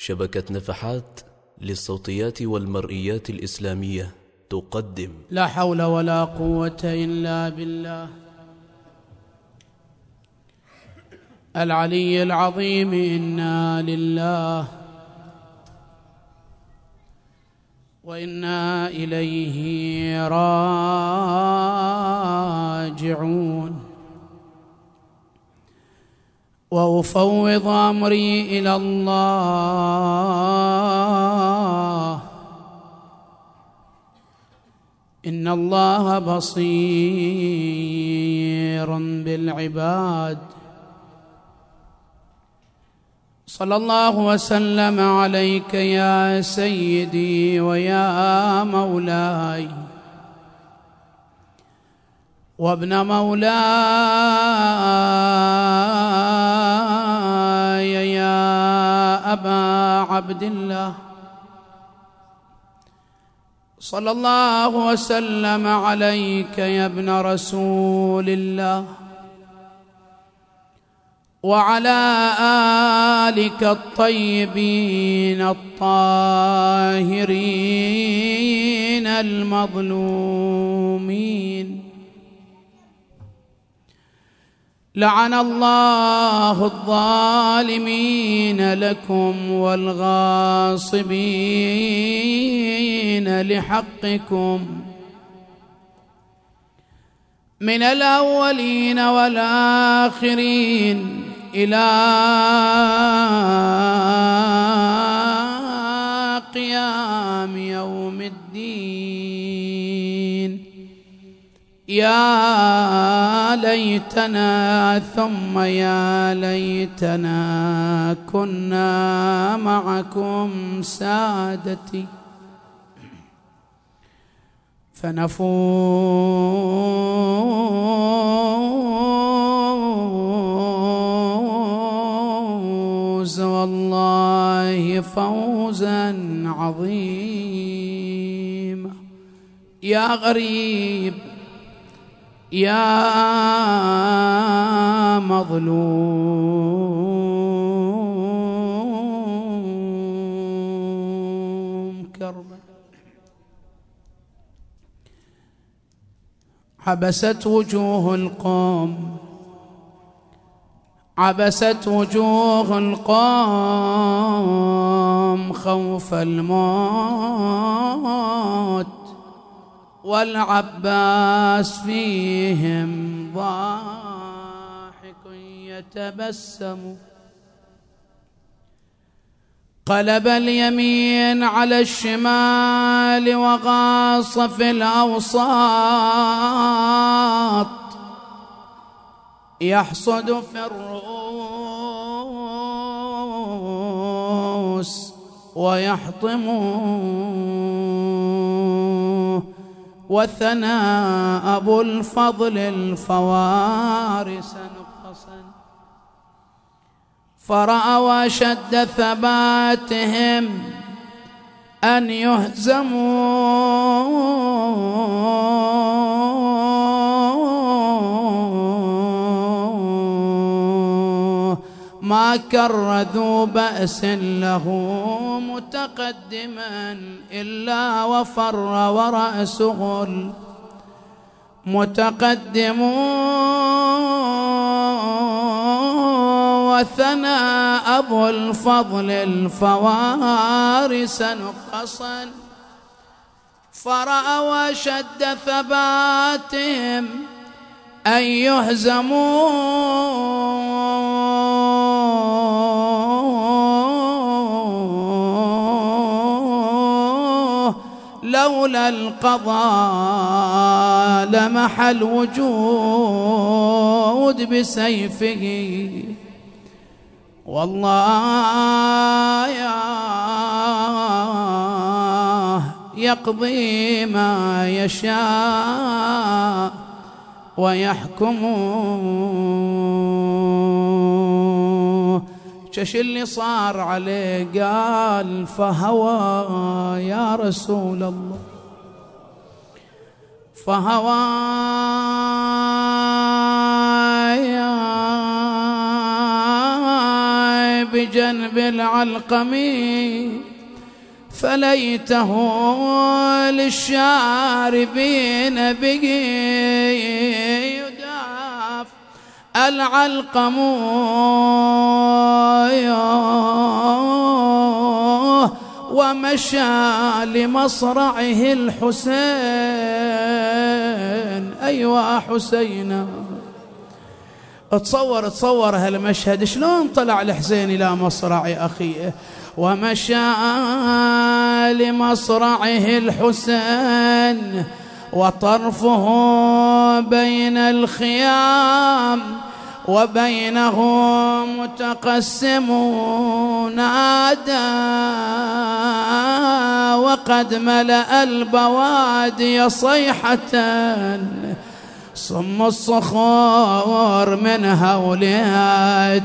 شبكة نفحات للصوتيات والمرئيات الإسلامية تقدم. لا حول ولا قوة إلا بالله العلي العظيم. إنا لله وإنا إليه راجعون. وأفوض أمري إلى الله، إن الله بصير بالعباد. صلى الله وسلم عليك يا سيدي ويا مولاي وابن مولاي يا أبا عبد الله. صلى الله وسلم عليك يا ابن رسول الله وعلى آلك الطيبين الطاهرين المظلومين. لعن الله الظالمين لكم والغاصبين لحقكم من الأولين والآخرين إلى قيام يوم الدين. يا ليتنا ثم يا ليتنا كنا معكم سادتي فنفوز والله فوزا عظيما. يا غريب يا مظلوم كربا. عبست وجوه القوم، عبست وجوه القوم خوف الموت، والعباس فيهم ضاحك يتبسم. قلب اليمين على الشمال وغاص في الأوساط، يحصد في الرؤوس ويحطم، وثنى أبو الفضل الفوارس نقصا، فرأوا أشد ثباتهم أن يهزموا، ما كر ذو بأس له متقدما إلا وفر ورأسه المتقدم، وثنى أبو الفضل الفوارس نقصا، فرأوا أشد ثباتهم أن يهزموا، لولا القضاء لمح الوجود بسيفه، والله يقضي ما يشاء ويحكم. شش اللي صار عليه؟ قال فهوى يا رسول الله، فهوى بجنب العلقمي فليته للشاربين به يداف العلقم ومشى لمصرعه الحسين. أيوة حسينا، تصور هالمشهد شلون طلع الحسين إلى مصرع أخيه. ومشى لمصرعه الحسين وطرفه بين الخيام وبينه متقسم نادى وقد ملأ البوادي صيحة صم الصخور من هولها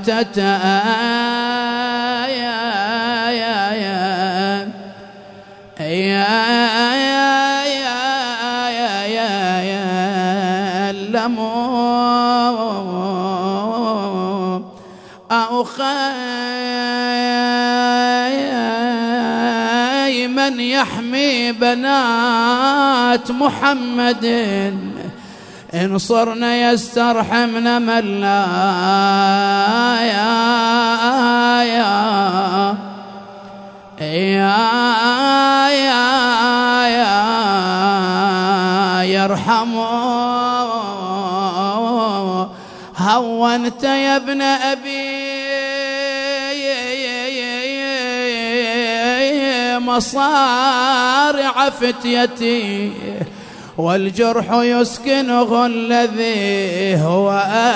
أخي من يحمي بنات محمد إن صرنا يسترحمنا من لا يرحمه. هونت يا ابن أبي مصارع فتيتي والجرح يسكنه الذي هو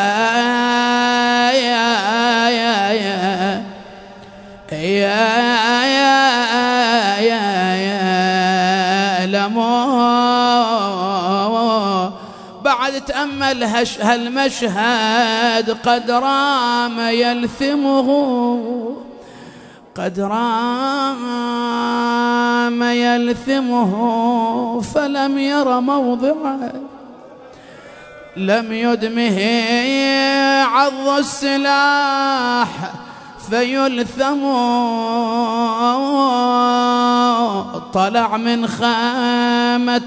بعد تأمل هالمشهد قد رام يلثمه فلم ير موضعه لم يدمه عض السلاح فيلثم. طلع من خامة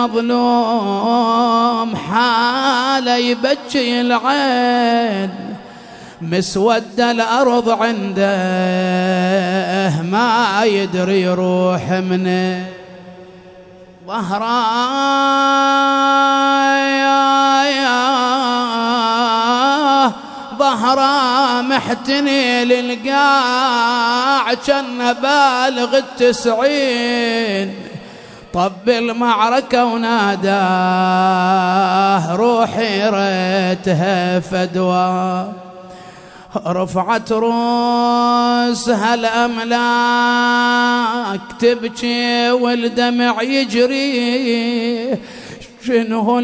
المظلوم حال يبكي العين مسود الأرض عنده ما يدري يروح منه. ظهره محتني للقاع كان بالغ 90 طب المعركة وناداه روحي ريتها فدوى. رفعت رؤوسها الأملاك تبكي والدمع يجري. شنو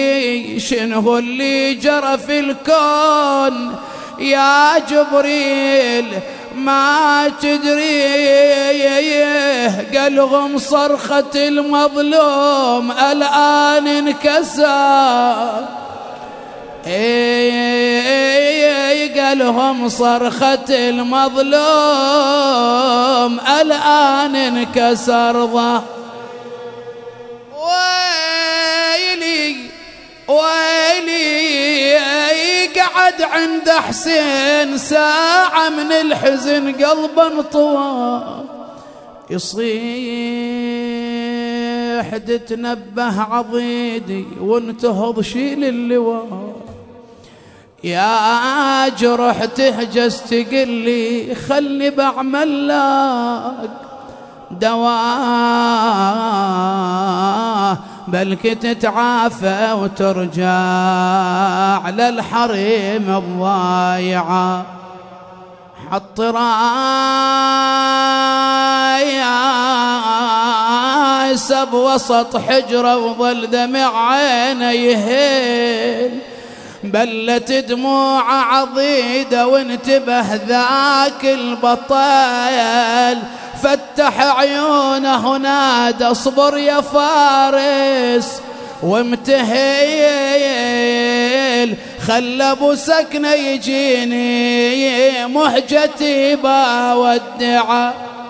اللي جرى في الكون يا جبريل ما تدري. قلهم صرخة المظلوم الآن انكسر. قالهم صرخة المظلوم الآن انكسر ظهر. ويلي قعد عند حسين ساعة من الحزن قلبا طوى يصيح تتنبه عضيدي وانتهض شيل اللواء. يا جرح تهجس تقلي خلي بعمل لك دواء بلك تتعافى وترجع للحريم الضايعة. حط رايس بوسط حجرة وظل دمع عينه يهيل بلت دموع عضيدة وانتبه ذاك البطل فتح عيونه نادى اصبر يا فارس وامتهيل خل ابو سكنه يجيني مهجتي بودعه.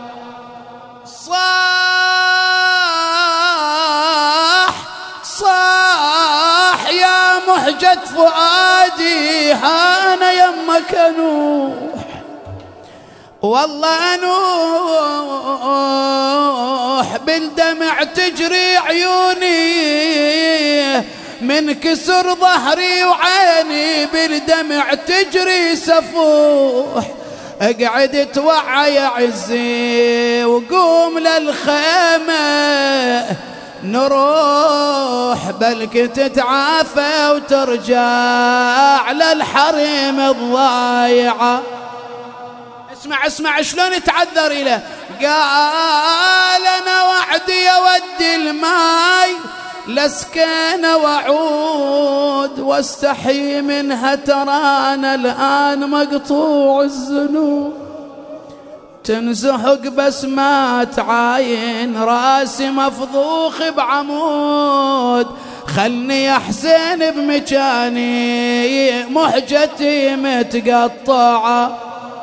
صاح يا مهجة فؤادي انا يمك انوح، والله انوح بالدمع تجري عيوني، من كسر ظهري وعيني بالدمع تجري سفوح. اقعد توعى يا عزي وقوم للخيمة نروح، بلك تتعافى وترجع للحريم الضايعة. اسمع شلون تعذر له. قال انا وعدي يودي الماي لسكن وعود، واستحي منها ترانا الآن مقطوع الذنوب، تنزحق بس ما تعاين راسي مفضوخ بعمود، خلني يا حسين بمكاني مهجتي متقطعة.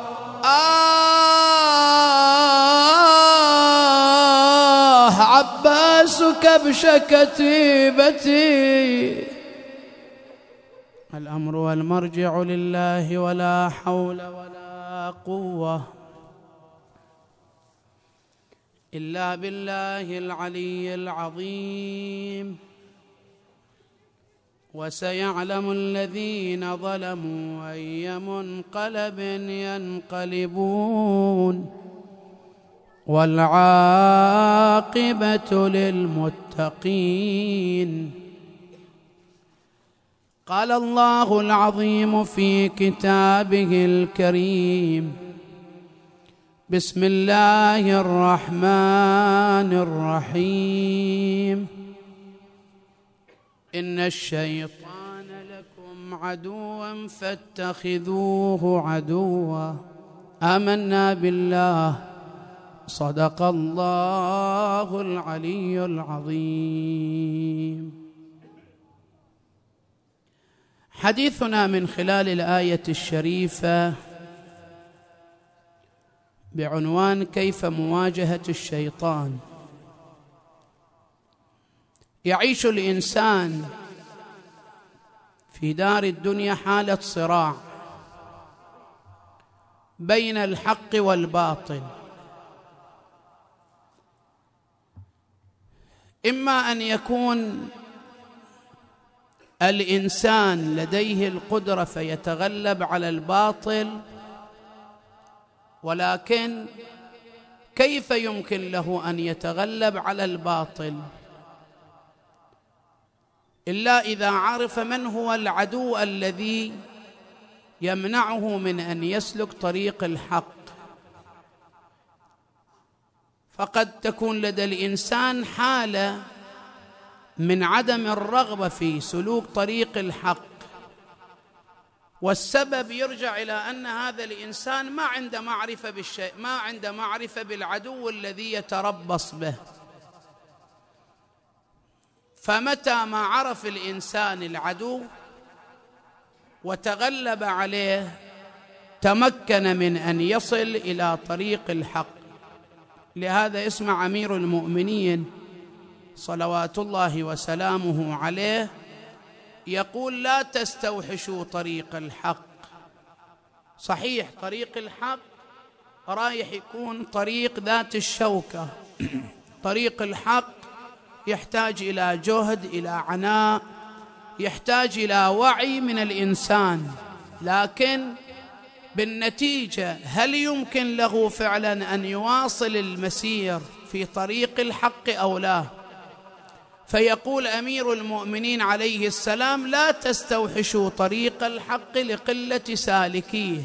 عباس كبش كتيبتي، الأمر والمرجع لله ولا حول ولا قوة إلا بالله العلي العظيم. وسيعلم الذين ظلموا أي منقلب ينقلبون، والعاقبة للمتقين. قال الله العظيم في كتابه الكريم: بسم الله الرحمن الرحيم. إن الشيطان لكم عدوا فاتخذوه عدوا، آمنا بالله صدق الله العلي العظيم. حديثنا من خلال الآية الشريفة بعنوان كيف مواجهة الشيطان. يعيش الإنسان في دار الدنيا حالة صراع بين الحق والباطل، إما أن يكون الإنسان لديه القدرة فيتغلب على الباطل، ولكن كيف يمكن له أن يتغلب على الباطل إلا إذا عرف من هو العدو الذي يمنعه من أن يسلك طريق الحق. فقد تكون لدى الإنسان حالة من عدم الرغبة في سلوك طريق الحق، والسبب يرجع إلى أن هذا الإنسان ما عنده معرفة بالشيء، ما عنده معرفة بالعدو الذي يتربص به. فمتى ما عرف الإنسان العدو وتغلب عليه تمكن من أن يصل إلى طريق الحق. لهذا اسمع أمير المؤمنين صلوات الله وسلامه عليه يقول: لا تستوحشوا طريق الحق. صحيح طريق الحق رايح يكون طريق ذات الشوكة، طريق الحق يحتاج إلى جهد، إلى عناء، يحتاج إلى وعي من الإنسان، لكن بالنتيجة هل يمكن له فعلا أن يواصل المسير في طريق الحق أو لا؟ فيقول أمير المؤمنين عليه السلام: لا تستوحشوا طريق الحق لقلة سالكيه.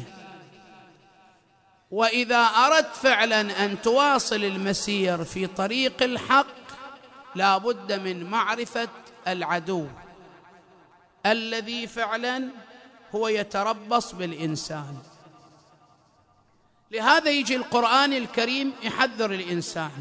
وإذا أردت فعلا أن تواصل المسير في طريق الحق لا بد من معرفة العدو الذي فعلا هو يتربص بالإنسان. لهذا يجي القرآن الكريم يحذر الإنسان،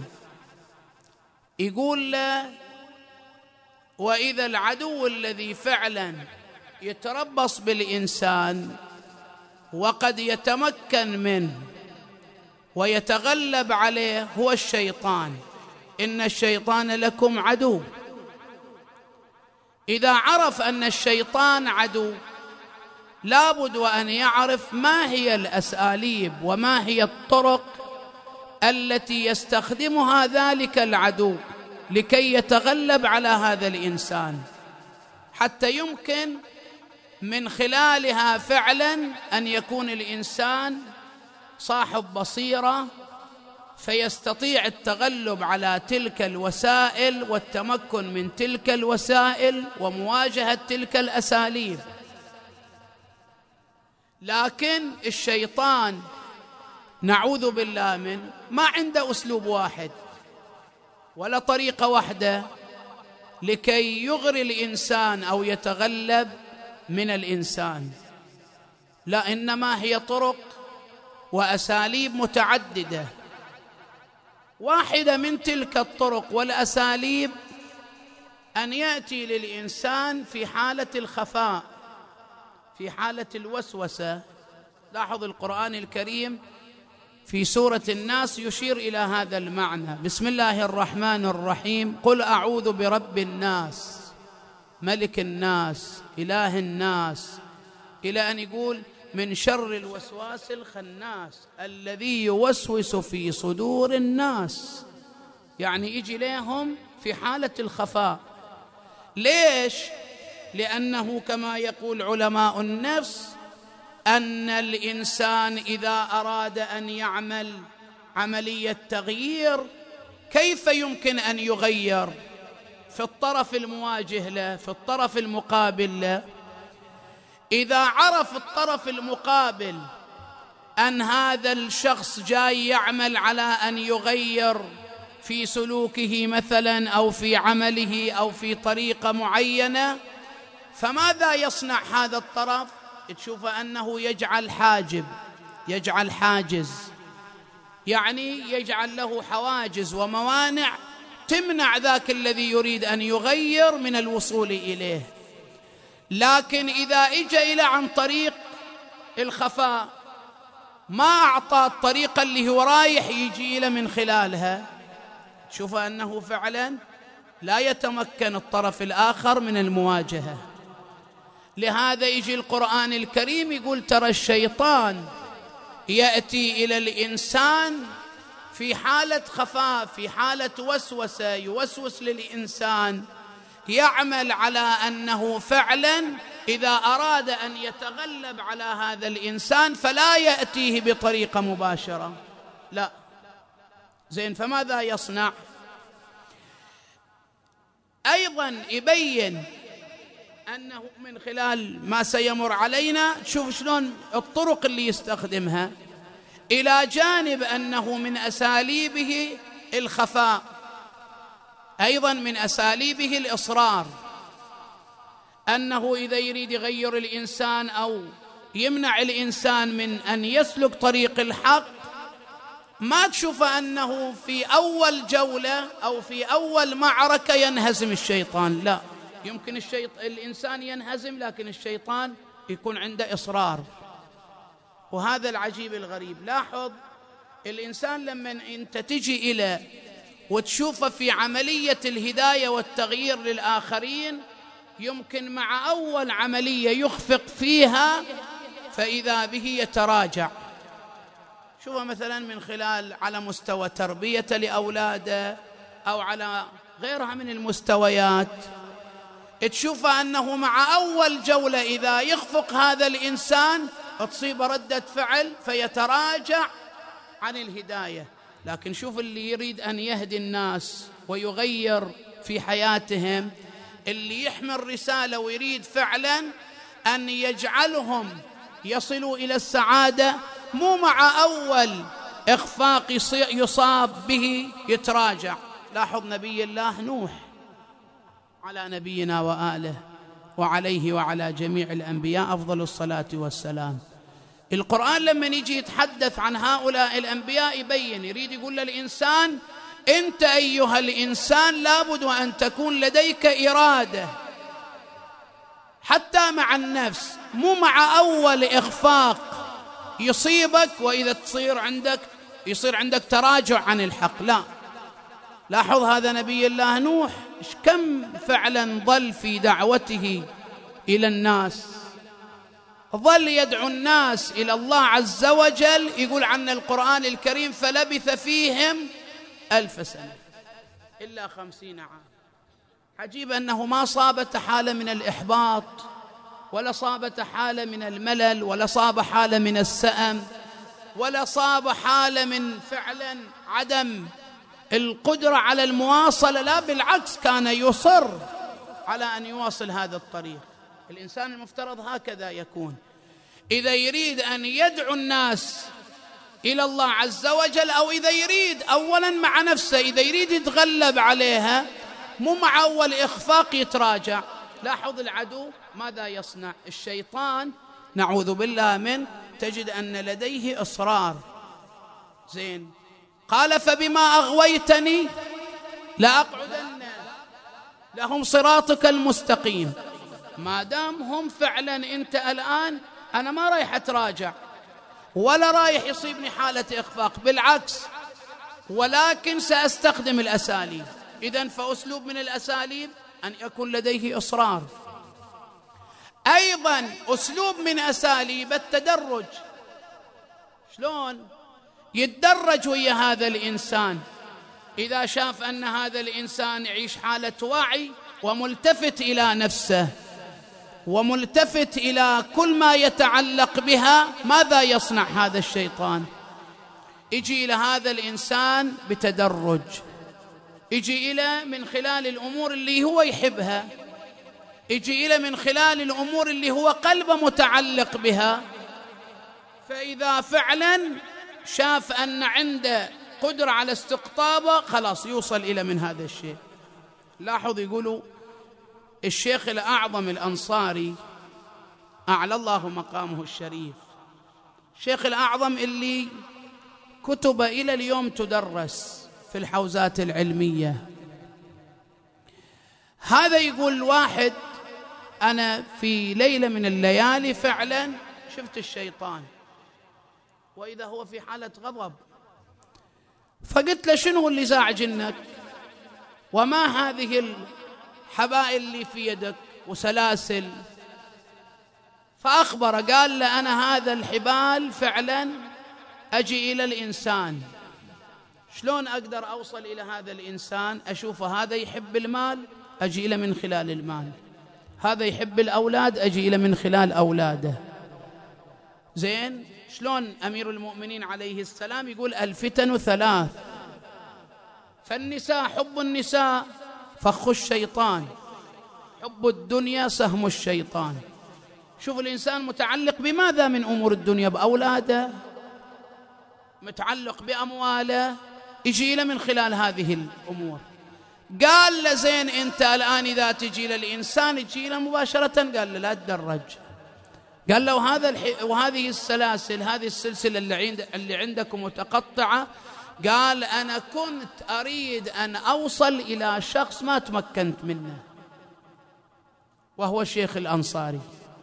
يقول له: وإذا العدو الذي فعلا يتربص بالإنسان وقد يتمكن منه ويتغلب عليه هو الشيطان. إن الشيطان لكم عدو. إذا عرف أن الشيطان عدو لابد وأن يعرف ما هي الأساليب وما هي الطرق التي يستخدمها ذلك العدو لكي يتغلب على هذا الإنسان، حتى يمكن من خلالها فعلا أن يكون الإنسان صاحب بصيرة فيستطيع التغلب على تلك الوسائل والتمكن من تلك الوسائل ومواجهة تلك الأساليب. لكن الشيطان نعوذ بالله منه ما عنده أسلوب واحد ولا طريقة واحدة لكي يغري الإنسان أو يتغلب من الإنسان، لا، إنما هي طرق وأساليب متعددة. واحدة من تلك الطرق والأساليب أن يأتي للإنسان في حالة الخفاء، في حالة الوسوسة. لاحظ القرآن الكريم في سورة الناس يشير إلى هذا المعنى. بسم الله الرحمن الرحيم: قل أعوذ برب الناس ملك الناس إله الناس، إلى أن يقول من شر الوسواس الخناس الذي يوسوس في صدور الناس. يعني يجي لهم في حالة الخفاء. ليش؟ لأنه كما يقول علماء النفس أن الإنسان إذا أراد أن يعمل عملية تغيير كيف يمكن أن يغير في الطرف المواجه له، في الطرف المقابل له؟ إذا عرف الطرف المقابل أن هذا الشخص جاي يعمل على أن يغير في سلوكه مثلا أو في عمله أو في طريقة معينة، فماذا يصنع هذا الطرف؟ تشوف أنه يجعل حاجب، يجعل حاجز، يعني يجعل له حواجز وموانع تمنع ذاك الذي يريد أن يغير من الوصول إليه. لكن إذا إجا إلى عن طريق الخفاء ما أعطى الطريقة اللي هو رايح يجي إلى من خلالها، شوف أنه فعلا لا يتمكن الطرف الآخر من المواجهة. لهذا يجي القرآن الكريم يقول ترى الشيطان يأتي إلى الإنسان في حالة خفاء، في حالة وسوسة، يوسوس للإنسان، يعمل على أنه فعلا إذا أراد أن يتغلب على هذا الإنسان فلا يأتيه بطريقة مباشرة، لا. زين، فماذا يصنع؟ أيضا يبين أنه من خلال ما سيمر علينا شوف شلون الطرق اللي يستخدمها، إلى جانب أنه من أساليبه الخفاء أيضا من أساليبه الإصرار. أنه إذا يريد يغير الإنسان أو يمنع الإنسان من أن يسلك طريق الحق ما تشوف أنه في أول جولة أو في أول معركة ينهزم الشيطان، لا، يمكن الإنسان ينهزم لكن الشيطان يكون عنده إصرار. وهذا العجيب الغريب. لاحظ الإنسان لما أنت تجي إلى وتشوفه في عملية الهداية والتغيير للآخرين يمكن مع أول عملية يخفق فيها فإذا به يتراجع. شوفه مثلا من خلال على مستوى تربية لأولاده أو على غيرها من المستويات، تشوف أنه مع أول جولة إذا يخفق هذا الإنسان تصيب ردة فعل فيتراجع عن الهداية. لكن شوف اللي يريد أن يهدي الناس ويغير في حياتهم، اللي يحمل رسالة ويريد فعلا أن يجعلهم يصلوا إلى السعادة، مو مع أول إخفاق يصاب به يتراجع. لاحظ نبي الله نوح على نبينا وآله وعليه وعلى جميع الأنبياء أفضل الصلاة والسلام. القرآن لما يجي يتحدث عن هؤلاء الأنبياء يبين، يريد يقول للإنسان أنت أيها الإنسان لابد أن تكون لديك إرادة حتى مع النفس، مو مع أول إخفاق يصيبك وإذا يصير عندك تراجع عن الحق، لا. لاحظ هذا نبي الله نوح كم فعلا ظل في دعوته إلى الناس، ظل يدعو الناس إلى الله عز وجل. يقول عن القرآن الكريم فلبث فيهم 1000 سنة إلا 50 عام. عجيب أنه ما صابته حالة من الإحباط، ولا صابته حالة من الملل، ولا صاب حالة من السأم، ولا صاب حالة من فعلا عدم القدرة على المواصلة، لا بالعكس كان يصر على أن يواصل هذا الطريق. الإنسان المفترض هكذا يكون إذا يريد أن يدعو الناس إلى الله عز وجل، أو إذا يريد أولا مع نفسه، إذا يريد يتغلب عليها، مو مع أول إخفاق يتراجع. لاحظ العدو ماذا يصنع؟ الشيطان نعوذ بالله منه، تجد أن لديه إصرار. زين، قال فبما أغويتني لأقعدن لهم صراطك المستقيم. ما دام هم فعلا أنت الآن، أنا ما رايح أتراجع ولا رايح يصيبني حالة إخفاق، بالعكس، ولكن سأستخدم الأساليب. إذن فأسلوب من الأساليب أن يكون لديه إصرار. أيضا أسلوب من أساليب التدرج. شلون يتدرج ويا هذا الإنسان؟ إذا شاف أن هذا الإنسان يعيش حالة وعي وملتفت إلى نفسه وملتفت إلى كل ما يتعلق بها، ماذا يصنع هذا الشيطان؟ يجي إلى هذا الإنسان بتدرج، يجي إلى من خلال الأمور اللي هو يحبها، يجي إلى من خلال الأمور اللي هو قلبه متعلق بها. فإذا فعلا شاف أن عنده قدرة على استقطابه، خلاص يوصل إلى من هذا الشيء. لاحظ يقولوا الشيخ الأعظم الأنصاري أعلى الله مقامه الشريف، الشيخ الأعظم اللي كتب إلى اليوم تدرس في الحوزات العلمية، هذا يقول واحد أنا في ليلة من الليالي فعلا شفت الشيطان وإذا هو في حالة غضب، فقلت له شنو اللي زاعجنك وما هذه الحبائل اللي في يدك وسلاسل؟ فأخبر قال له أنا هذا الحبال فعلا أجي إلى الإنسان، شلون أقدر أوصل إلى هذا الإنسان؟ أشوفه هذا يحب المال أجي إلى من خلال المال، هذا يحب الأولاد أجي إلى من خلال أولاده. زين، شلون أمير المؤمنين عليه السلام يقول الفتن 3، فالنساء حب النساء فخ الشيطان، حب الدنيا سهم الشيطان. شوف الإنسان متعلق بماذا من أمور الدنيا؟ بأولاده، متعلق بأمواله، يجي له من خلال هذه الأمور. قال له زين أنت الآن إذا تجي للإنسان يجي له مباشرة، قال له لا تدرج، قال له وهذه السلاسل، هذه السلسلة اللي عندكم متقطعة، قال أنا كنت أريد أن أوصل إلى شخص ما تمكنت منه وهو الشيخ الأنصاري.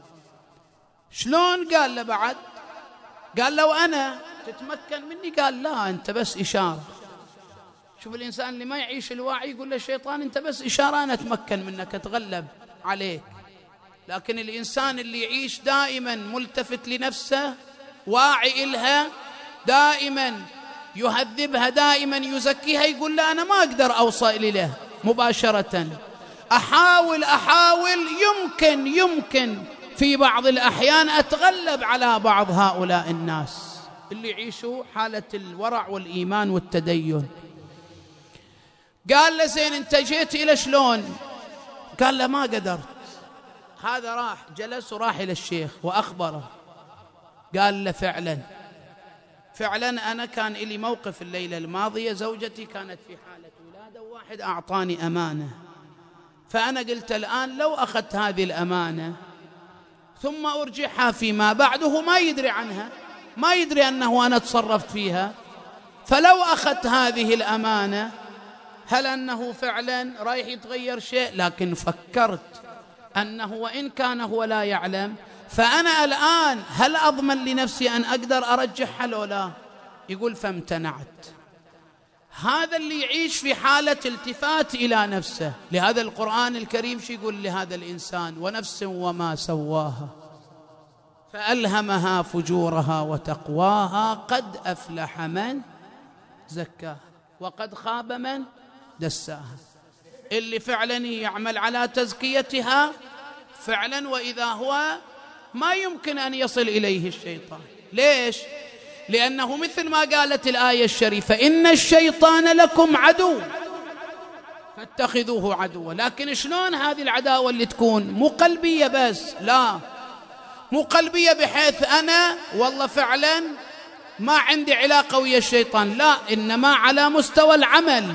شلون؟ قال له بعد، قال له وأنا تتمكن مني؟ قال لا أنت بس إشارة. شوف الإنسان اللي ما يعيش الوعي يقول له الشيطان أنت بس إشارة أنا أتمكن منك أتغلب عليك. لكن الإنسان اللي يعيش دائما ملتفت لنفسه، واعي إلها، دائما يهذبها، دائما يزكيها، يقول لا أنا ما أقدر أوصل إليه مباشرة، أحاول يمكن في بعض الأحيان أتغلب على بعض هؤلاء الناس اللي يعيشوا حالة الورع والإيمان والتدين. قال له زين أنت جيت إلى شلون؟ قال له ما قدرت. هذا راح جلس وراح إلى الشيخ وأخبره، قال له فعلا أنا كان لي موقف الليلة الماضية، زوجتي كانت في حالة ولادة وواحد أعطاني أمانة، فأنا قلت الآن لو أخذت هذه الأمانة ثم أرجعها فيما بعده ما يدري عنها، ما يدري أنه أنا تصرفت فيها، فلو أخذت هذه الأمانة هل أنه فعلا رايح يتغير شيء؟ لكن فكرت أنه وإن كان هو لا يعلم، فأنا الآن هل أضمن لنفسي أن أقدر أرجحها لو لا؟ يقول فامتنعت. هذا اللي يعيش في حالة التفات إلى نفسه. لهذا القرآن الكريم شو يقول لهذا الإنسان؟ ونفس وما سواها فألهمها فجورها وتقواها قد أفلح من زكاها وقد خاب من دساها. اللي فعلا يعمل على تزكيتها فعلا، وإذا هو ما يمكن أن يصل إليه الشيطان. ليش؟ لأنه مثل ما قالت الآية الشريفة إن الشيطان لكم عدو فاتخذوه عدوا. لكن شلون هذه العداوة اللي تكون؟ مو قلبية بس، لا، مو قلبية بحيث أنا والله فعلا ما عندي علاقة ويا الشيطان، لا، إنما على مستوى العمل.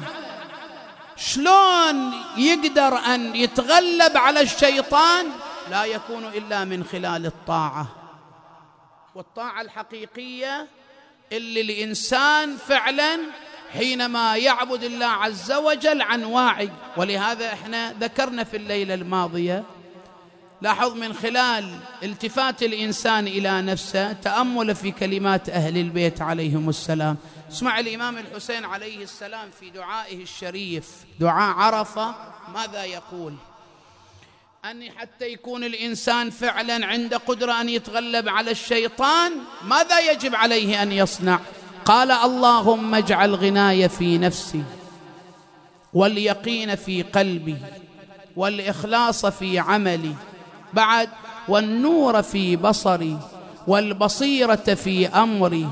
شلون يقدر أن يتغلب على الشيطان؟ لا يكون إلا من خلال الطاعة، والطاعة الحقيقية اللي الإنسان فعلا حينما يعبد الله عز وجل عن واعي. ولهذا احنا ذكرنا في الليلة الماضية، لاحظ من خلال التفات الإنسان إلى نفسه تأمل في كلمات أهل البيت عليهم السلام. اسمع الإمام الحسين عليه السلام في دعائه الشريف، دعاء عرفة، ماذا يقول؟ أن حتى يكون الإنسان فعلا عنده قدرة أن يتغلب على الشيطان ماذا يجب عليه أن يصنع؟ قال اللهم اجعل غناي في نفسي واليقين في قلبي والإخلاص في عملي، بعد والنور في بصري والبصيرة في أمري،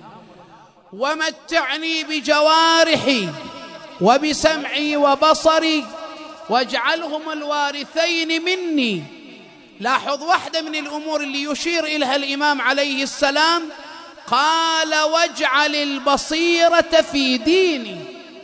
ومتعني بجوارحي وبسمعي وبصري واجعلهم الوارثين مني. لاحظ واحدة من الأمور اللي يشير إليها الإمام عليه السلام، قال واجعل البصيرة في ديني.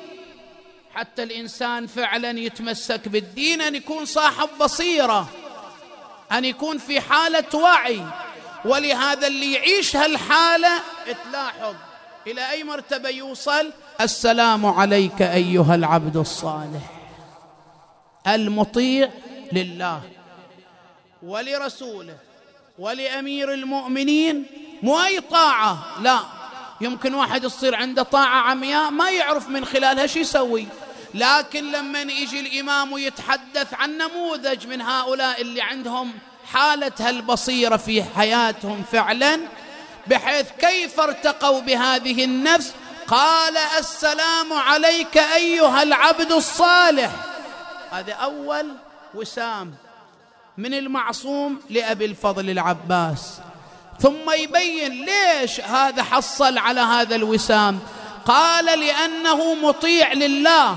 حتى الإنسان فعلا يتمسك بالدين أن يكون صاحب بصيرة، أن يكون في حالة وعي. ولهذا اللي يعيش هالحالة تلاحظ إلى أي مرتبة يوصل؟ السلام عليك أيها العبد الصالح المطيع لله ولرسوله ولأمير المؤمنين. مو أي طاعة، لا، يمكن واحد يصير عنده طاعة عمياء ما يعرف من خلالها شو يسوي. لكن لما يجي الإمام ويتحدث عن نموذج من هؤلاء اللي عندهم حالة هالبصيرة في حياتهم فعلا، بحيث كيف ارتقوا بهذه النفس، قال السلام عليك أيها العبد الصالح. هذا أول وسام من المعصوم لأبي الفضل العباس. ثم يبين ليش هذا حصل على هذا الوسام. قال لأنه مطيع لله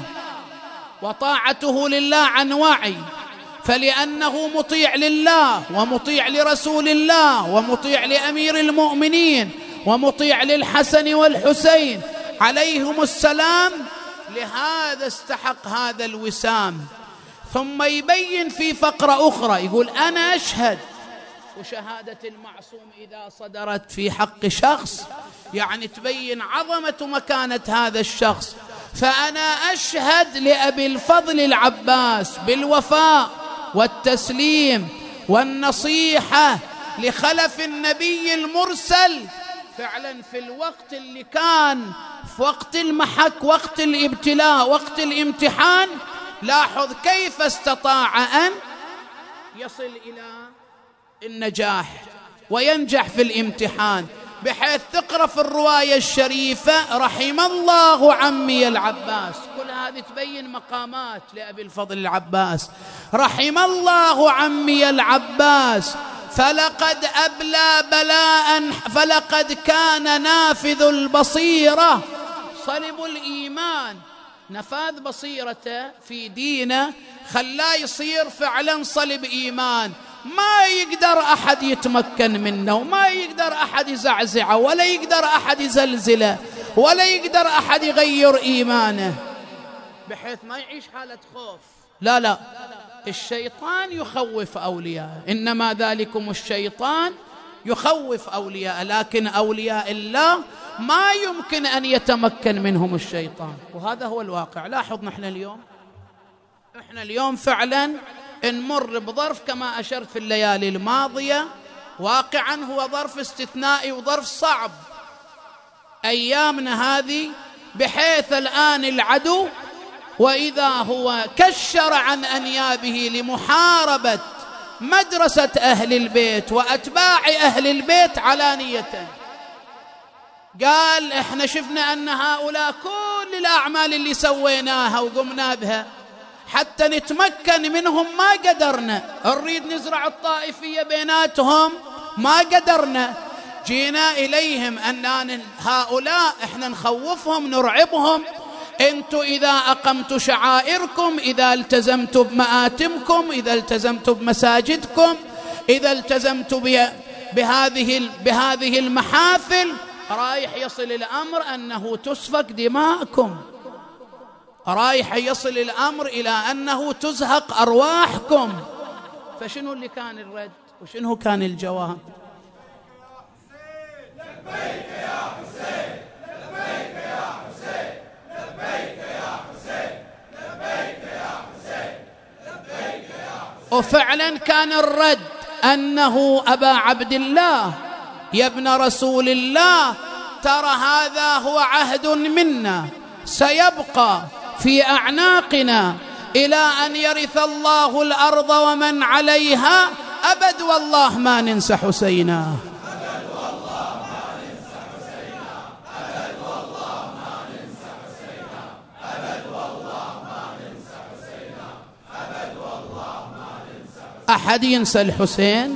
وطاعته لله عن وعي، فلأنه مطيع لله ومطيع لرسول الله ومطيع لأمير المؤمنين ومطيع للحسن والحسين عليهم السلام، لهذا استحق هذا الوسام. ثم يبين في فقرة أخرى يقول أنا أشهد، وشهادة المعصوم إذا صدرت في حق شخص يعني تبين عظمة مكانة هذا الشخص. فأنا أشهد لأبي الفضل العباس بالوفاء والتسليم والنصيحة لخلف النبي المرسل فعلا في الوقت اللي كان في وقت المحك، وقت الابتلاء، وقت الامتحان. لاحظ كيف استطاع أن يصل إلى النجاح وينجح في الامتحان، بحيث تقرأ في الرواية الشريفة رحم الله عمي العباس. كل هذه تبين مقامات لأبي الفضل العباس. رحم الله عمي العباس فلقد أبلى بلاء، فلقد كان نافذ البصيرة صلب الإيمان. نفاذ بصيرته في دينه خلاه يصير فعلا صلب إيمان، ما يقدر أحد يتمكن منه، وما يقدر أحد يزعزعه، ولا يقدر أحد يزلزله، ولا يقدر أحد يغير إيمانه، بحيث ما يعيش حالة خوف. لا لا، الشيطان يخوف أولياءه، إنما ذلكم الشيطان يخوف أولياءه، لكن أولياء الله ما يمكن أن يتمكن منهم الشيطان. وهذا هو الواقع. لاحظ نحن اليوم فعلا نمر بظرف كما أشرت في الليالي الماضية، واقعا هو ظرف استثنائي وظرف صعب أيامنا هذه، بحيث الآن العدو وإذا هو كشر عن أنيابه لمحاربة مدرسة أهل البيت وأتباع أهل البيت علانية. قال إحنا شفنا أن هؤلاء كل الأعمال اللي سويناها وقمنا بها حتى نتمكن منهم ما قدرنا، نريد نزرع الطائفية بيناتهم ما قدرنا، جينا إليهم أن هؤلاء إحنا نخوفهم نرعبهم، أنتوا إذا أقمتوا شعائركم، إذا التزمتوا بمآتمكم، إذا التزمتوا بمساجدكم، إذا التزمتوا بهذه المحافل، رايح يصل الأمر أنه تسفك دماءكم، رايح يصل الأمر إلى أنه تزهق أرواحكم. فشنو اللي كان الرد وشنو كان الجواب؟ لبيك يا حسين، لبيك يا حسين، لبيك يا حسين، لبيك يا حسين، لبيك يا حسين. وفعلا كان الرد أنه أبا عبد الله يا ابن رسول الله، ترى هذا هو عهد منا سيبقى في أعناقنا إلى أن يرث الله الأرض ومن عليها، أبد والله ما ننسى حسينا، أبد والله ما ننسى حسينا، أبد والله ما ننسى حسينا، أبد والله ما ننسى حسينا، أبد والله ما ننسى. أحد ينسى الحسين؟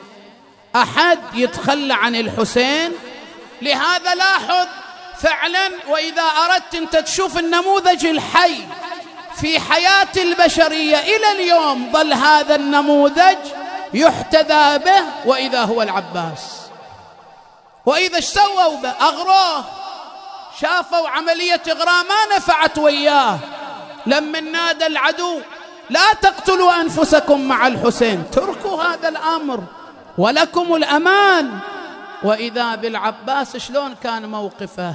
أحد يتخلى عن الحسين؟ لهذا لاحظ فعلا، وإذا أردت أنت تشوف النموذج الحي في حياة البشرية إلى اليوم، ظل هذا النموذج يحتذى به، وإذا هو العباس. وإذا ايش سووا به؟ أغروه، شافوا عملية إغراء ما نفعت وياه، لما نادى العدو لا تقتلوا أنفسكم مع الحسين، تركوا هذا الأمر ولكم الأمان. وإذا بالعباس شلون كان موقفه؟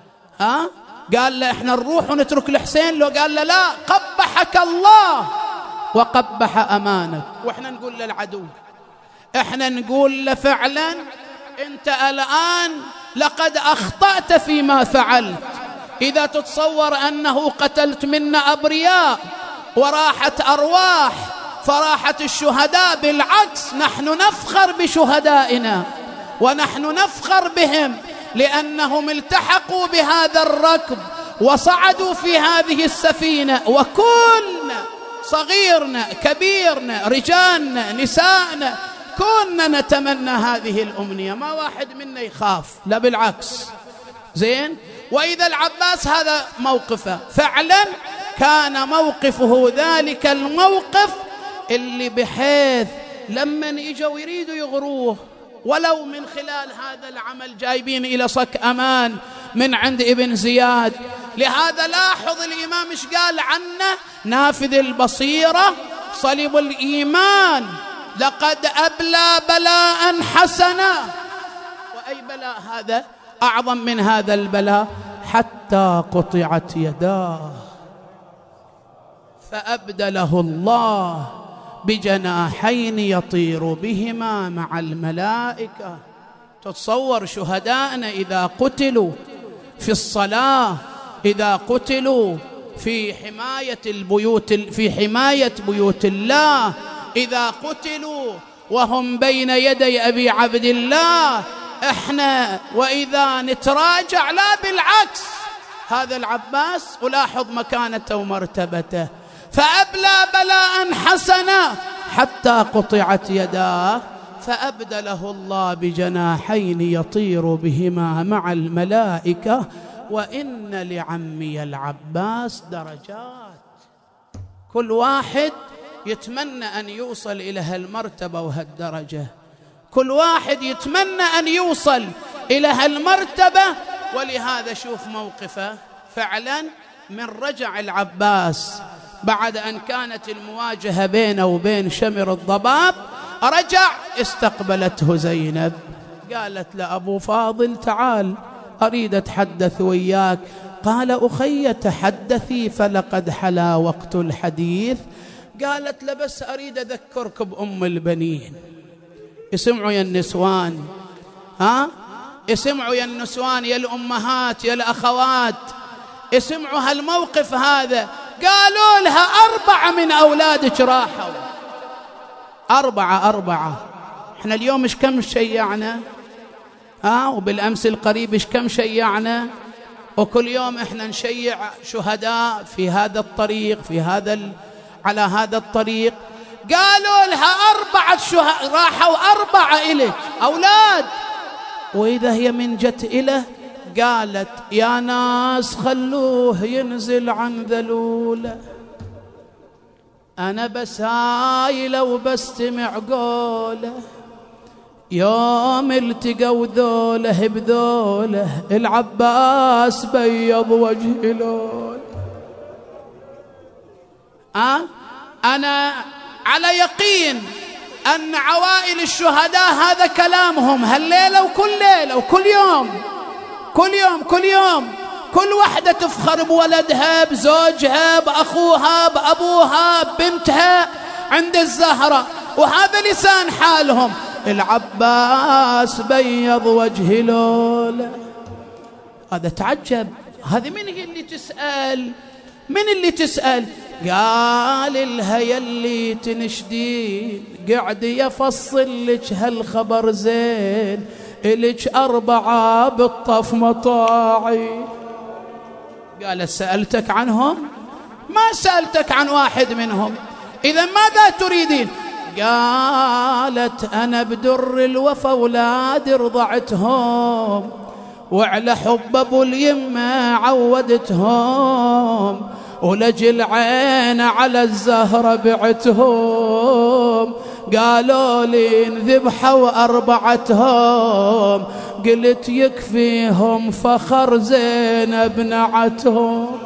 قال له إحنا نروح ونترك الحسين، لو قال له لا، قبحك الله وقبح أمانك. وإحنا نقول للعدو، إحنا نقول له فعلا أنت الآن لقد أخطأت فيما فعلت، إذا تتصور أنه قتلت منا أبرياء وراحت أرواح فراحت الشهداء، بالعكس نحن نفخر بشهدائنا ونحن نفخر بهم لأنهم التحقوا بهذا الركب وصعدوا في هذه السفينة، وكلنا صغيرنا كبيرنا رجالنا نسائنا كنا نتمنى هذه الأمنية، ما واحد منا يخاف، لا بالعكس. زين. وإذا العباس هذا موقفه، فعلا كان موقفه ذلك الموقف اللي بحيث لما يجوا يريدوا يغروه ولو من خلال هذا العمل جايبين إلى صك أمان من عند ابن زياد. لهذا لاحظ الإمام إيش قال عنه: نافذ البصيرة صلب الإيمان، لقد أبلى بلاء حسنا. وأي بلاء هذا أعظم من هذا البلاء؟ حتى قطعت يداه فأبدله الله بجناحين يطير بهما مع الملائكة. تتصور شهدائنا إذا قتلوا في الصلاة، إذا قتلوا في حماية البيوت، في حماية بيوت الله، إذا قتلوا وهم بين يدي أبي عبد الله، إحنا وإذا نتراجع، لا بالعكس. هذا العباس ألاحظ مكانته ومرتبته، فأبلى بلاء حسنا حتى قطعت يداه فأبدله الله بجناحين يطير بهما مع الملائكة. وإن لعمي العباس درجات، كل واحد يتمنى أن يوصل إلى هالمرتبة وهالدرجة، كل واحد يتمنى أن يوصل إلى هالمرتبة. ولهذا شوف موقفه فعلا من رجع العباس بعد أن كانت المواجهة بينه وبين شمر الضباب، رجع استقبلته زينب، قالت لأبو فاضل تعال أريد أتحدث وياك. قال: أخي تحدثي فلقد حلا وقت الحديث. قالت له بس أريد أذكرك بأم البنين. اسمعوا يا النسوان، اسمعوا يا النسوان، يا الأمهات، يا الأخوات، اسمعوا هالموقف هذا. قالوا لها 4 من أولادك راحوا. 4. احنا اليوم ايش كم شيعنا؟ وبالأمس القريب ايش كم شيعنا؟ وكل يوم احنا نشيع شهداء في هذا الطريق، على هذا الطريق. قالوا لها 4 شهداء راحوا، 4 إلك أولاد. وإذا هي من جت إله قالت يا ناس خلوه ينزل عن ذلوله، أنا بس هايلة وبستمع قوله. يوم التقوا ذوله بذوله العباس بيض وجه لول. أنا على يقين أن عوائل الشهداء هذا كلامهم هالليلة وكل ليلة وكل يوم، كل يوم كل واحدة تفخر بولدها، بزوجها، بأخوها، بأبوها، ببنتها عند الزهرة، وهذا لسان حالهم. العباس بيض وجه لولا. هذا تعجب. هذه من هي اللي تسأل؟ من اللي تسأل؟ قال لها يلي تنشدين قاعد يفصل لك هالخبر زين، إلك 4 بالطف مطاعي. قال سألتك عنهم؟ ما سألتك عن واحد منهم، إذا ماذا تريدين؟ قالت أنا بدر الوفا ولاد رضعتهم، وعلى حب أبو اليمة عودتهم، ولجل عين على الزهرة بعتهم. قالوا لي انذبحوا 4 قلت يكفيهم فخر زينب نعتهم.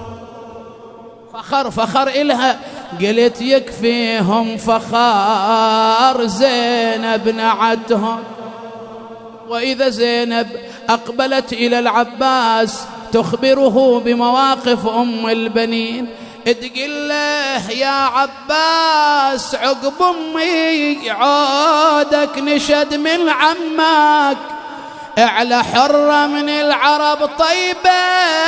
فخر إلها، قلت يكفيهم فخر زينب نعتهم. وإذا زينب أقبلت إلى العباس تخبره بمواقف أم البنين، تقول له يا عباس عقب أمي عودك نشد من عمك، اعلى حرة من العرب طيبة،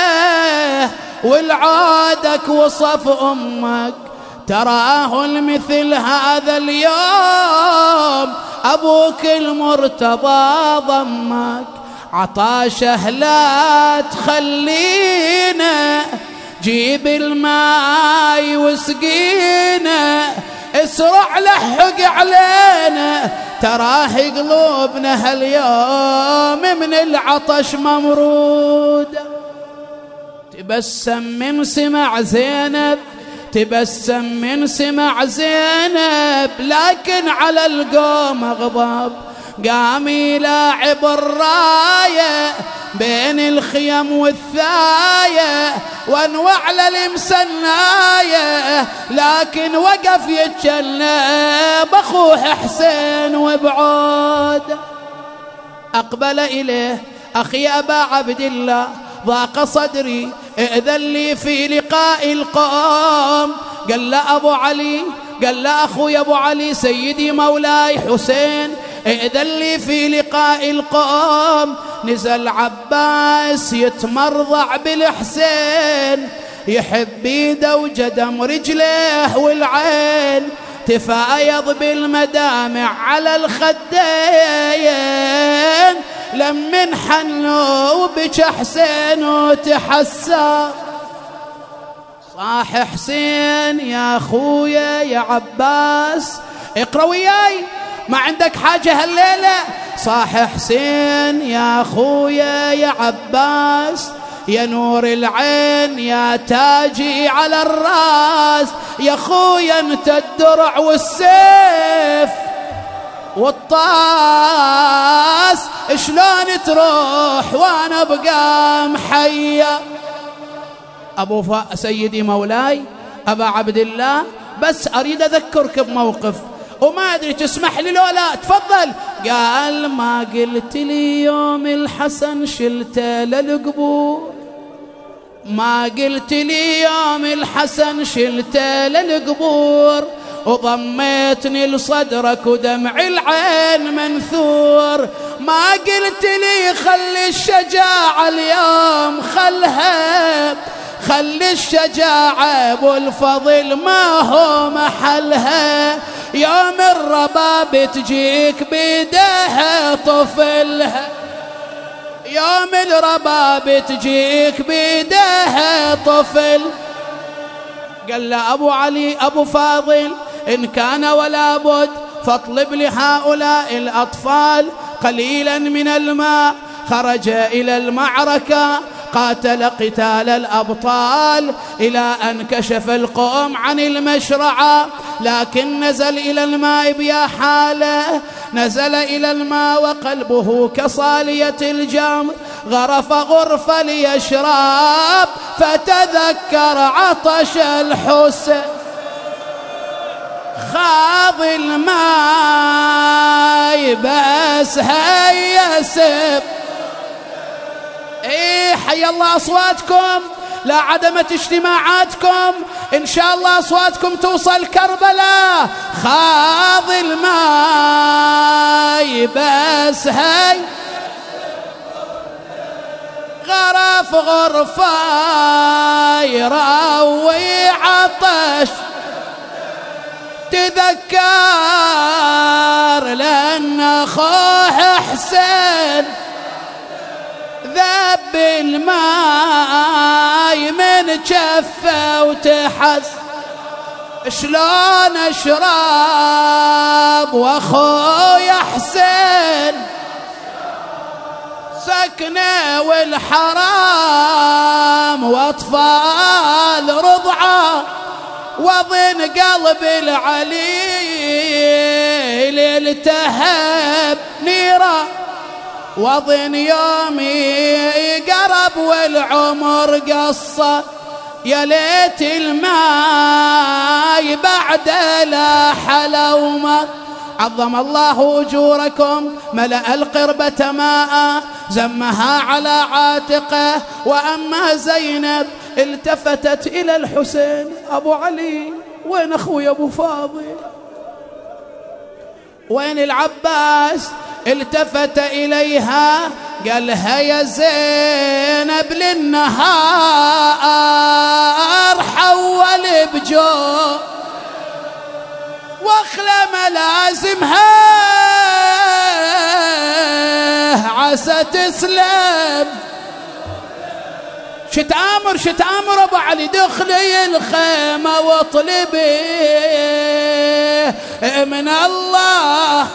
والعودك وصف أمك. تراه المثل هذا اليوم أبوك المرتضى ضمك، عطاشه لا تخلينا، جيب الماي وسقينا، اسرع لحق علينا، تراه قلوبنا هاليوم من العطش ممرود. تبسم من سمع زينب، تبسم من سمع زينب، لكن على القوم غضب. قام يلاعب الراية بين الخيم والثاية، وانوع للمسناية، لكن وقف يتجنب أخوه حسين وبعود. أقبل إليه أخي أبا عبد الله، ضاق صدري ائذن لي في لقاء القوم. قال له أبو علي، قال له أخوي أبو علي سيدي مولاي حسين، ائذن لي في لقاء القوم. نزل عباس يتمرضع بالحسين، يحب يده وجدم رجليه والعين تفايض بالمدامع على الخدين. لمن حنوا بك حسين وتحسى، صاح حسين يا أخويا يا عباس، اقرأ وياي ما عندك حاجة هالليلة. صاح حسين يا أخويا يا عباس، يا نور العين يا تاجي على الراس، يا أخويا انت الدرع والسيف والطاس، شلون تروح وانا بقى محيا. سيدي مولاي أبا عبد الله، بس أريد أذكرك بموقف وما أدري تسمح لي لو لا، تفضل. قال ما قلت لي يوم الحسن شلته للقبور، ما قلت لي يوم الحسن شلته للقبور، وضميتني لصدرك ودمع العين منثور. ما قلت لي خلي الشجاعة اليوم، خلي الشجاعة والفضل ما هو محلها. يوم الرباب تجيك بيدها طفلها، يوم الرباب تجيك بيدها طفل. قال له أبو علي أبو فاضل إن كان ولا بد فاطلب لهؤلاء الأطفال قليلا من الماء. خرج إلى المعركة قاتل قتال الأبطال إلى أن كشف القوم عن المشرعة، لكن نزل إلى الماء بيا حاله، نزل إلى الماء وقلبه كصالية الجمر. غرف غرفة ليشرب فتذكر عطش الحسين، خاض الماء بس هيسب. ايه حي الله اصواتكم، لا عدمت اجتماعاتكم، ان شاء الله اصواتكم توصل كربلاء. خاض الماء بس هي غرف غرفة يروي عطش. تذكر لأن أخوه حسين ذب الماء من جفه وتحس. شلون اشرب واخويا حسين سكنه والحرام واطفال رضعه، وضن قلب العليل التهب نيره. وضن يومي قرب والعمر قصة، يا ليت الماء بعد لا حلومة. عظم الله أجوركم، ملأ القربة ماء زمها على عاتقه. وأما زينب التفتت إلى الحسين، أبو علي وين أخوي أبو فاضل، وين العباس؟ التفت إليها قالها يا زينب للنهار حول بجو واخلى ملازمها عسى تسلم. شتامر أبو علي دخلي الخيمة واطلبي من الله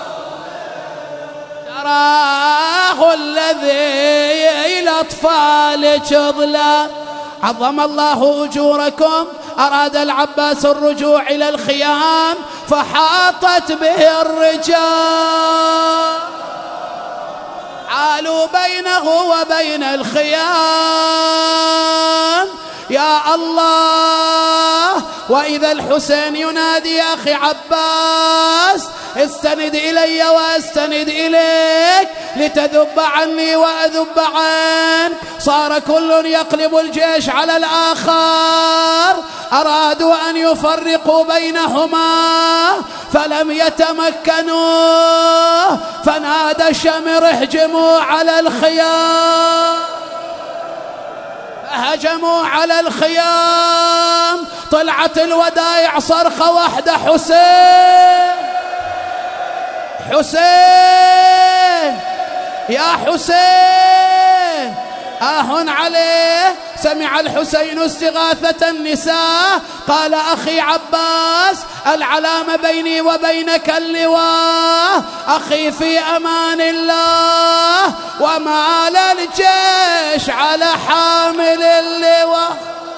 تراه الذي لأطفالك ظلا. عظم الله أجوركم. أراد العباس الرجوع إلى الخيام فحاطت به الرجال، حالوا بينه وبين الخيام. يا الله، وإذا الحسين ينادي يا أخي عباس استند إلي وأستند إليك لتذب عني وأذب عنك. صار كل يقلب الجيش على الآخر، أرادوا أن يفرقوا بينهما فلم يتمكنوا، فنادى شمر اهجموا على الخيام. هجموا على الخيام، طلعت الودايع صرخة واحدة، حسين حسين يا حسين آه عليه. سمع الحسين استغاثة النساء، قال أخي عباس العلام بيني وبينك اللواء، أخي في أمان الله، ومال الجيش على حامل اللواء.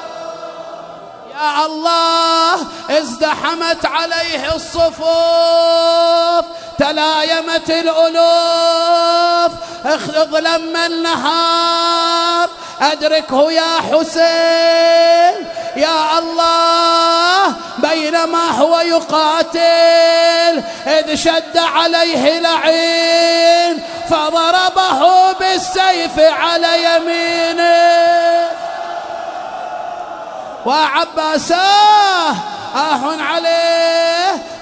يا الله، ازدحمت عليه الصفوف، تلايمت الألوف، اظلم النهار، أدركه يا حسين. يا الله، بينما هو يقاتل إذ شد عليه لعين فضربه بالسيف على يمينه. وعباساه آه عليه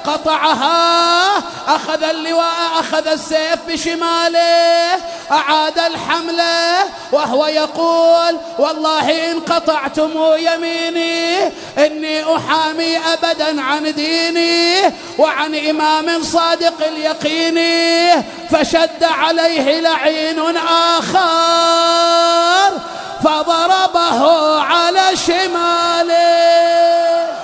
قطعها، أخذ اللواء، أخذ السيف بشماله، أعاد الحملة وهو يقول والله إن قطعتم يميني إني أحامي أبدا عن ديني وعن إمام صادق اليقين. فشد عليه لعين آخر فضربه على شماله،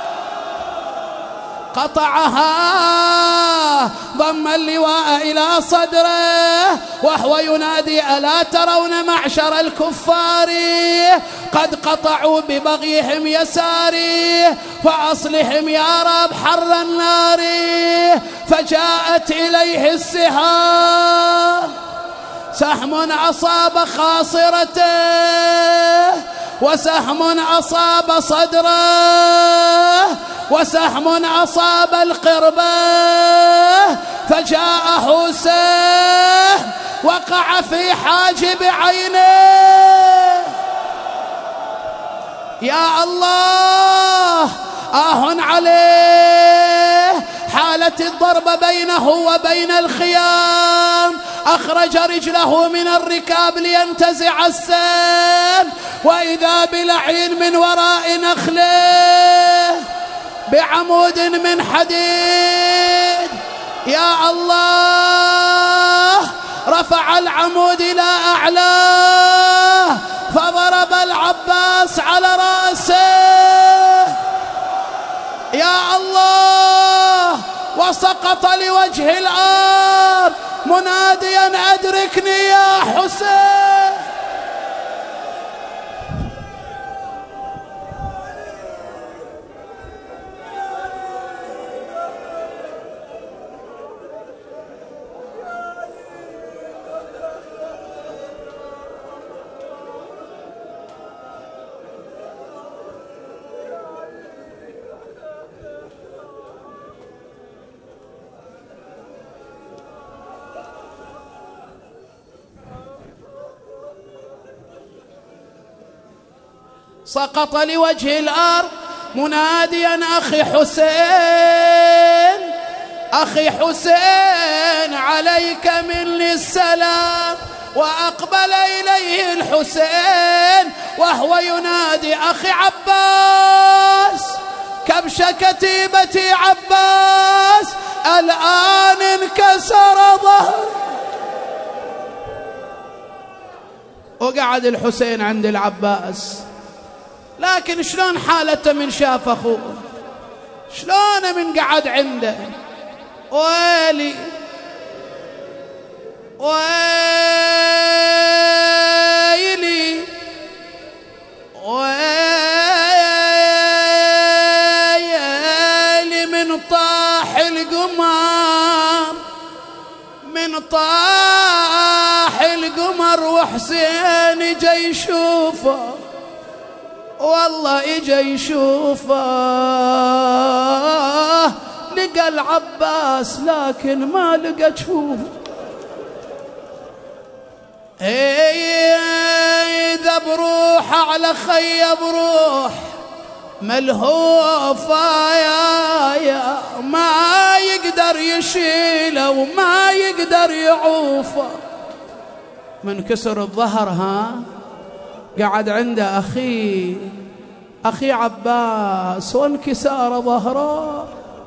قطعها، ضم اللواء إلى صدره وهو ينادي ألا ترون معشر الكفار قد قطعوا ببغيهم يساري فأصلهم يا رب حر النار. فجاءت إليه السهام، سهم أصاب خاصرته وسهم أصاب صدره وسهم أصاب القربة، فجاءه سهم وقع في حاجب عينه. يا الله عليه، حالت الضرب بينه وبين الخيام، أخرج رجله من الركاب لينتزع السهم وإذا بلعين من وراء نخله بعمود من حديد. يا الله، رفع العمود إلى أعلاه فضرب العباس على رأسه. يا الله، وسقط لوجه الأرض مناديا أدركني يا حسين. سقط لوجه الأرض مناديا أخي حسين، أخي حسين عليك مني السلام. وأقبل إليه الحسين وهو ينادي أخي عباس، كبش كتيبتي عباس الآن انكسر ظهري. وقعد الحسين عند العباس، لكن شلون حالته من شاف أخوه، شلون من قعد عنده. ويلي ويلي ويلي من طاح القمر، من طاح القمر وحسين جاي يشوفه، والله اجا يشوفه، لقى العباس لكن ما لقى جفوف. إذا بروح على خي بروح ملهوفة يا ما يقدر يشيله وما يقدر يعوفه. من كسر الظهر قعد عنده أخي عباس، وانكسار ظهره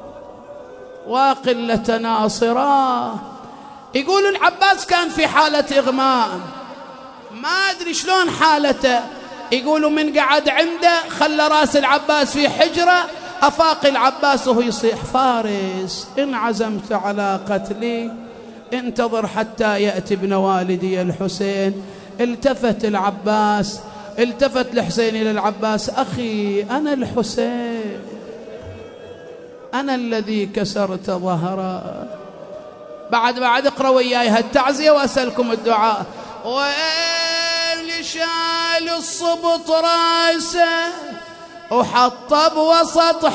وقلة ناصره. يقولوا العباس كان في حالة إغماء، ما أدري شلون حالته. يقولوا من قعد عنده خلى راس العباس في حجرة، أفاق العباس وهو يصيح فارس إن عزمت على قتلي انتظر حتى يأتي ابن والدي الحسين. التفت العباس، التفت الحسين إلى العباس، أخي أنا الحسين، أنا الذي كسرت ظهره. بعد اقرأ وياي هالتعزية وأسألكم الدعاء. واللي شال الصبط راسه وحطه بوسط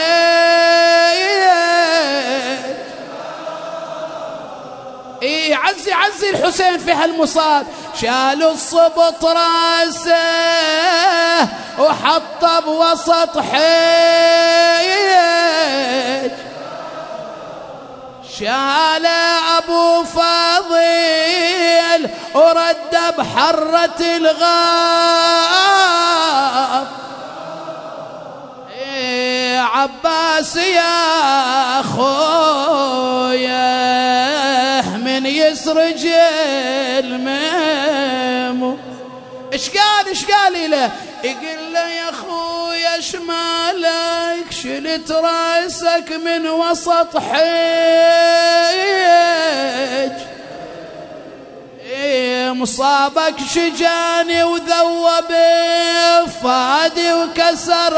حيل، عزي الحسين في هالمصاب. شالوا الصبط راسه وحطه بوسط حيل، شال أبو فاضل ورد بحرة الغاب. عباس يا خويا من يسرج الميم. ايش قال له؟ يقول له يا خويا ايش مالك شلت راسك من وسط حيج، مصابك شجاني وذوب فادي وكسر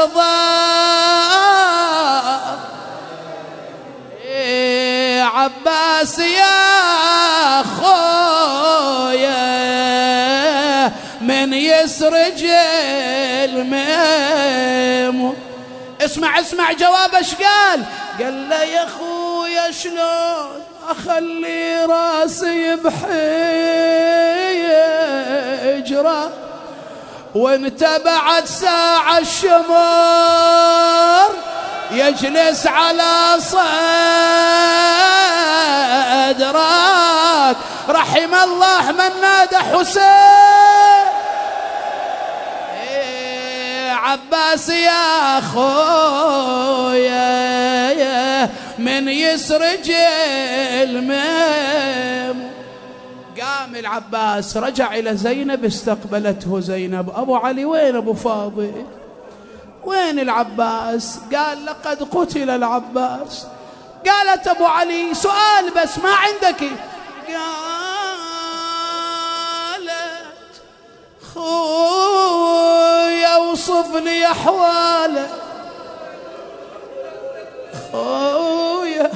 ضاب. عباس يا خويا من يسرج الميم. اسمع جواب ايش قال له يا خويا شلون اخلي راسي بحجره وانت بعد ساعة الشمر يجلس على صدرك. رحم الله من نادى حسين. عباس يا خويا من يسرج الميم. قام العباس رجع إلى زينب، استقبلته زينب. أبو علي وين أبو فاضل؟ وين العباس؟ قال لقد قتل العباس. قالت أبو علي سؤال بس ما عندك؟ قالت خويا اوصف لي أحواله. خويا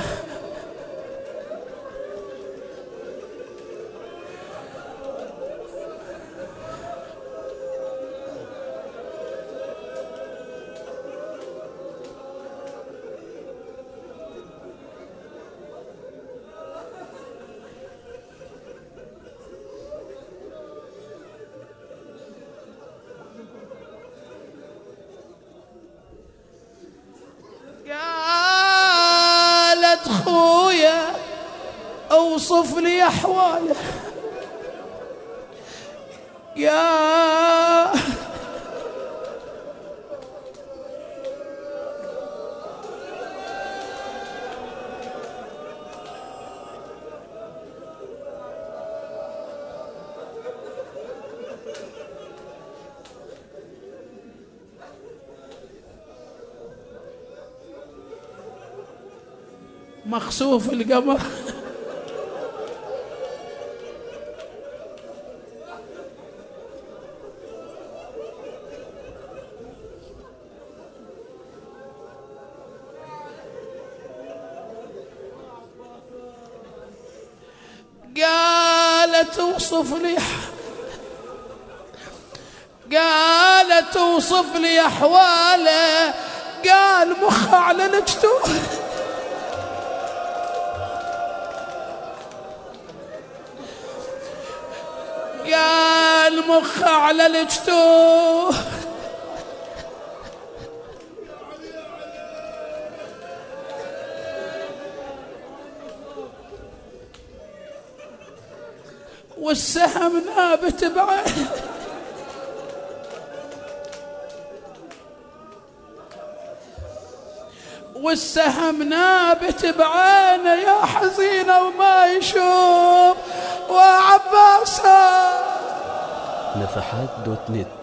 خويا اوصف لي احواله. يا مخسوف القمر. قالت اوصف لي احواله. قال مخ على لجته. قال مخ على لجته. والسهم نابت بعين. والسهم نابت بعينه يا حزينه وما يشوف. وعباسه نفحات دوت نت